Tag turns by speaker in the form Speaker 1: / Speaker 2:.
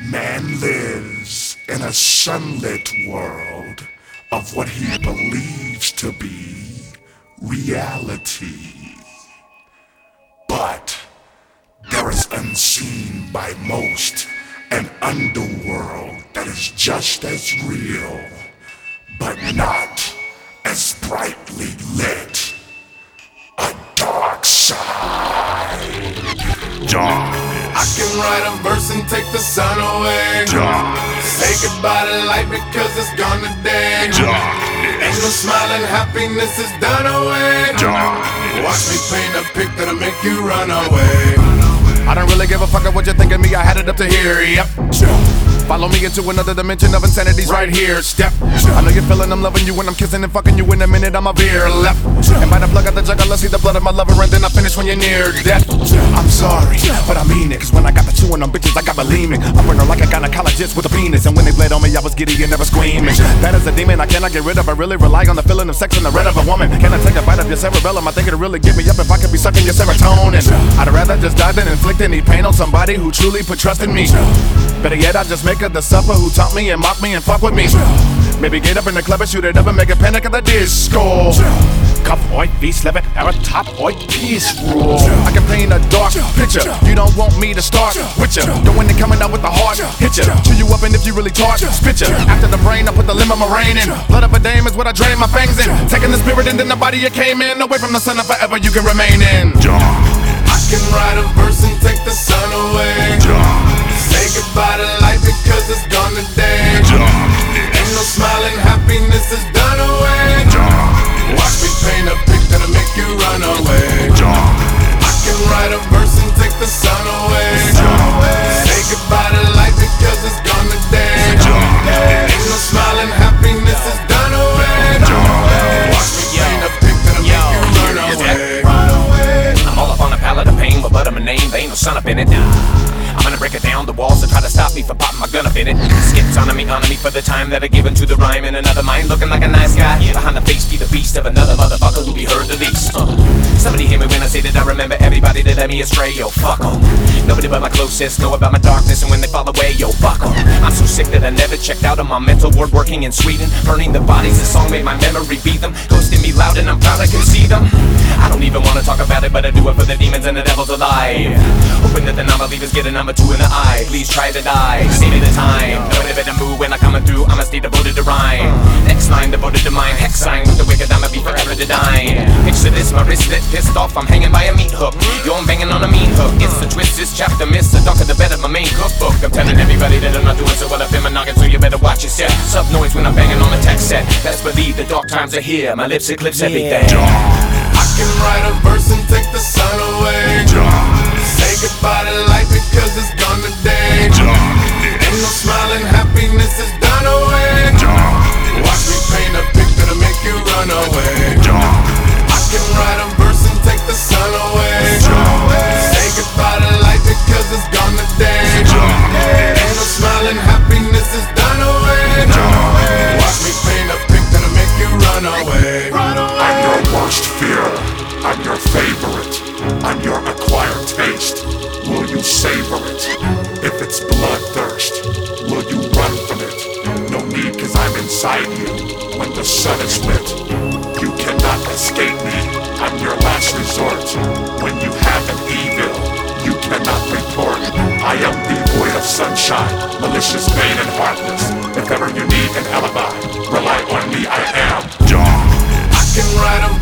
Speaker 1: Man lives in a sunlit world of what he believes to be reality. But there is unseen by most an underworld that is just as real, but not as brightly lit. A dark side.
Speaker 2: I can write a verse and take the sun away. Say goodbye to life because it's gone today. Ain't no smiling, happiness is done away. Watch me paint a pic that'll make you run away. I don't really give a fuck of what you think of me, I had it up to here, yep. Follow me into another dimension of insanity's right here, step. I know you're feeling I'm loving you when I'm kissing and fucking you in a minute, I'm a veer left. And by the plug of the jug, let's see the blood of my lover and then I finish when you're near death. I'm sorry, but I mean it, cause when I got the two on them bitches, I got bulimic. I burn her like a gynecologist with a penis, and when they bled on me, I was giddy and never screaming. That is a demon I cannot get rid of, I really rely on the feeling of sex and the red of a woman. Can I take a bite of your cerebellum? I think it'll really get me up if I could be sucking your serotonin. I'd rather just die than inflict any pain on somebody who truly put trust in me. Better yet, I just make her the supper who taught me and mock me and fuck with me. Maybe get up in the club and shoot it up and make a panic at the disco. Cup oi, beast level, arrow top oi, peace rule. I can paint a dark picture. You don't want me to start with you. Going and coming out with the heart, hit you. Chew you up and if you really talk, spit you. After the brain, I put the limb of my rain in. Blood of a dame is what I drain my fangs in. Taking the spirit and then the body you came in. Away from the sun and forever you can remain in. I can write a verse and take the sun away. Say goodbye to life because it's gone today. Ain't no smiling, happiness is done away. Watch me paint a pic that'll make you run away. I can write a verse and take the sun away. Say goodbye to life because it's gone today. Ain't no smiling, happiness is done away. Watch me paint a pic that'll make you run away.
Speaker 3: I'm all up on a pallet of pain, but I'm a name, there ain't no sun up in it. I'm gonna break it down the walls to try to stop me from popping my gun up in it. Skits on me for the time that I given to the rhyme. In another mind looking like a nice guy. Behind the face be the beast of another motherfucker who be heard the least. Somebody hear me when I say that I remember everybody that led me astray. Yo, fuck 'em. Nobody but my closest know about my darkness, and when they fall away, yo, fuck 'em. I'm so sick that I never checked out on my mental ward working in Sweden. Burning the bodies, this song made my memory beat them. Ghosting me loud and I'm proud I can see them. I don't even wanna talk about it, but I do it for the demons and the devils alive. Hoping that the non-believers get a number 2 in the eye. Please try to die, save me the time. Nobody better move when I'm coming through, I'ma stay devoted to rhyme. Next line devoted to mine, hex sign with the wicked, I'ma be forever to dine. Picture this, my wrist lit, pissed off, I'm hanging by a meat hook. Yo, I'm banging on a mean hook, it's the twist, this chapter miss, the dunk of the bed of my main cookbook. I'm telling everybody that I'm not doing so well up in my noggin, so you better watch your step. Sub noise when I'm banging on the tech set, best believe the dark times are here, my lips eclipse everything.
Speaker 2: I can write a verse and take the sun away. Say goodbye to life because it's gone today. Ain't no smiling, happiness is done away. Watch me paint a pic that'll make you run away. I can write a verse and take the sun away. Say goodbye to life because it's gone today. Ain't no smiling, happiness is done away. Watch me paint a pic that'll make you run away.
Speaker 1: I'm your worst fear. I'm your favorite. I'm your acquired taste. Will you savor it? If it's bloodthirst, will you run from it? No need, cause I'm inside you when the sun is lit. You cannot escape me. I'm your last resort. When you have an evil, you cannot report. I am devoid of sunshine, malicious, vain, and heartless. If ever you need an alibi, rely on me, I am John.
Speaker 2: I can write a